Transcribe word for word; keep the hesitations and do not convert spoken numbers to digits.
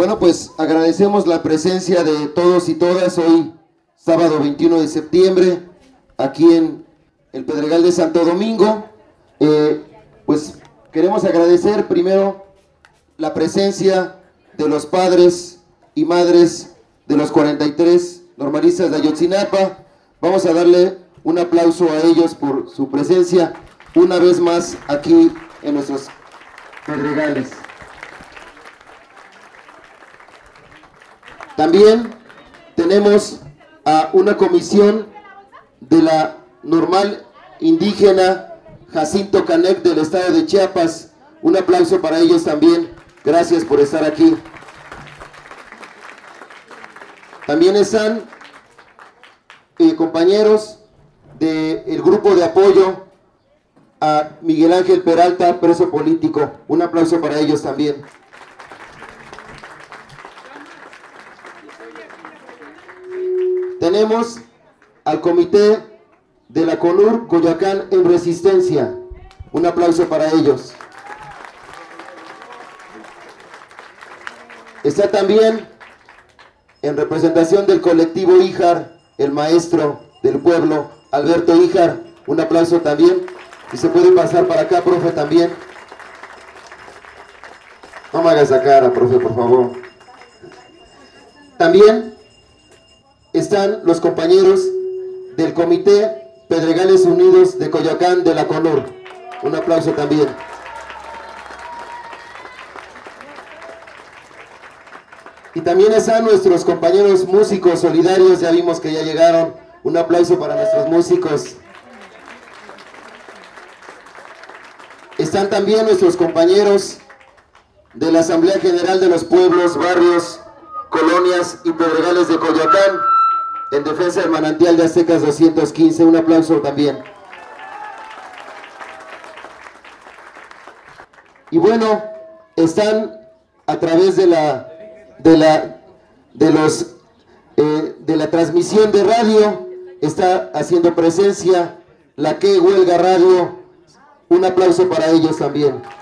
Bueno, pues agradecemos la presencia de todos y todas hoy, sábado veintiuno de septiembre, aquí en el Pedregal de Santo Domingo. Eh, pues queremos agradecer primero la presencia de los padres y madres de los cuarenta y tres normalistas de Ayotzinapa. Vamos a darle un aplauso a ellos por su presencia una vez más aquí en nuestros Pedregales. También tenemos a una comisión de la normal indígena Jacinto Canec del estado de Chiapas. Un aplauso para ellos también. Gracias por estar aquí. También están eh, compañeros del grupo de apoyo a Miguel Ángel Peralta, preso político. Un aplauso para ellos también. Tenemos al comité de la CONUR Coyoacán en Resistencia. Un aplauso para ellos. Está también en representación del colectivo Híjar, el maestro del pueblo, Alberto Híjar. Un aplauso también. Y se puede pasar para acá, profe, también. No me hagas esa cara, profe, por favor. También están los compañeros del Comité Pedregales Unidos de Coyoacán de la CONUR. Un aplauso también. Y también están nuestros compañeros músicos solidarios, ya vimos que ya llegaron. Un aplauso para nuestros músicos. Están también nuestros compañeros de la Asamblea General de los Pueblos, Barrios, Colonias y Pedregales de Coyoacán, en defensa del manantial de Aztecas doscientos quince. Un aplauso también. Y bueno, están a través de la de la de los eh, de la transmisión de radio, está haciendo presencia la que Huelga Radio. Un aplauso para ellos también.